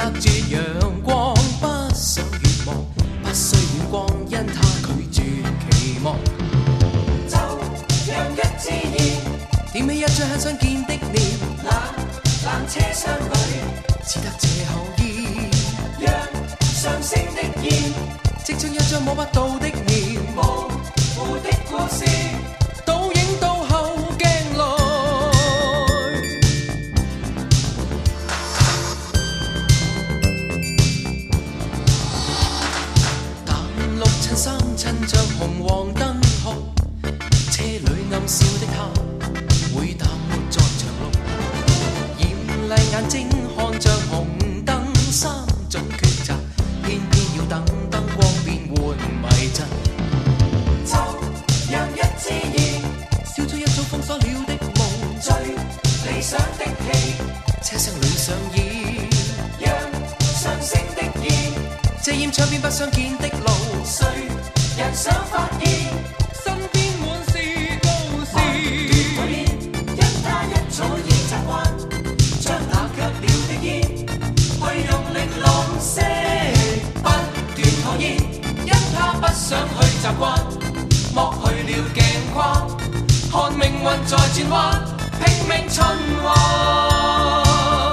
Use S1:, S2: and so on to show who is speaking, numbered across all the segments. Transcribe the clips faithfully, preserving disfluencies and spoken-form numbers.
S1: 隔住陽光，不想遠望，不需遠光，因他拒絕期望。就讓一自然，點起一張很想見的臉，冷冷車廂裏，只得這口煙，讓上升的煙，即將一張摸不到的面，模糊的故事，倒影倒後鏡內。襯衫襯着紅黃燈號，車裏暗笑的他，會淡漠在長路，豔麗眼睛看着紅燈，三種抉擇，偏偏要等燈光變換迷陣。就讓一自然，燒出一早封鎖了的夢，最理想的戲，車廂裏上演，讓上升的煙，遮掩窗邊不相見的路。誰人想發現身邊滿是故事？因他一早已習慣，將冷卻了的煙，去用力浪息，不斷討厭。因他不想去習慣，剝去了鏡框，看命運在轉彎，拼命循環。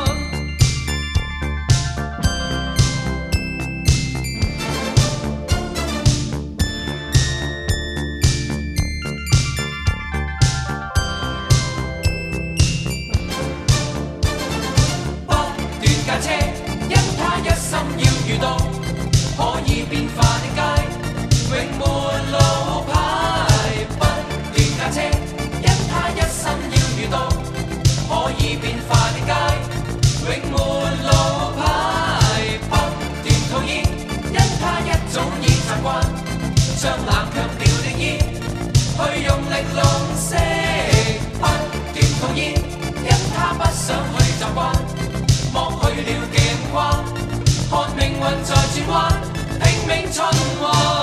S1: 車，因他一心要遇到可以變化的街，永沒路牌。不斷駕車，因他一心要遇到可以變化的街，永沒路牌。不斷討厭，因他一早已習慣，將冷卻了的煙，去用力弄熄。不斷討厭，因他不想去習慣。剝去了鏡框，看命運在轉彎，拼命循環。